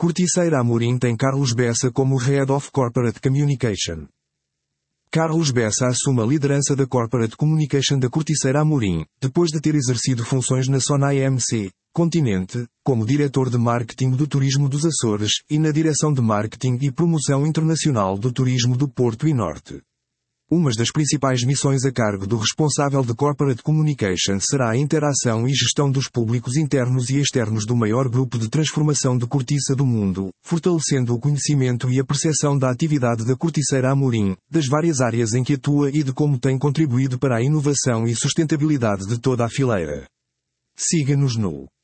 Corticeira Amorim tem Carlos Bessa como Head of Corporate Communication. Carlos Bessa assume a liderança da Corporate Communication da Corticeira Amorim, depois de ter exercido funções na Sonai MC, Continente, como diretor de marketing do Turismo dos Açores e na direção de marketing e promoção internacional do Turismo do Porto e Norte. Uma das principais missões a cargo do responsável de Corporate Communication será a interação e gestão dos públicos internos e externos do maior grupo de transformação de cortiça do mundo, fortalecendo o conhecimento e a percepção da atividade da Corticeira Amorim, das várias áreas em que atua e de como tem contribuído para a inovação e sustentabilidade de toda a fileira. Siga-nos no